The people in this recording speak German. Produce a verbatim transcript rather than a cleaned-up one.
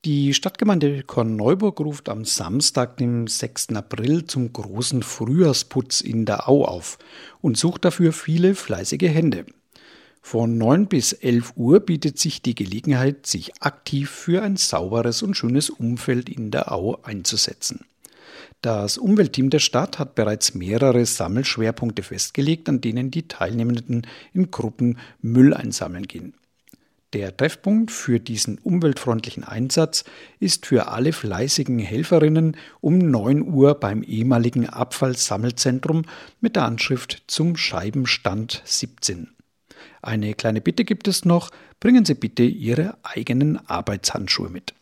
Die Stadtgemeinde Korneuburg ruft am Samstag, dem sechsten April, zum großen Frühjahrsputz in der Au auf und sucht dafür viele fleißige Hände. Von neun bis elf Uhr bietet sich die Gelegenheit, sich aktiv für ein sauberes und schönes Umfeld in der Au einzusetzen. Das Umweltteam der Stadt hat bereits mehrere Sammelschwerpunkte festgelegt, an denen die Teilnehmenden in Gruppen Müll einsammeln gehen. Der Treffpunkt für diesen umweltfreundlichen Einsatz ist für alle fleißigen Helferinnen um neun Uhr beim ehemaligen Abfallsammelzentrum mit der Anschrift zum Scheibenstand siebzehn. Eine kleine Bitte gibt es noch: Bringen Sie bitte Ihre eigenen Arbeitshandschuhe mit.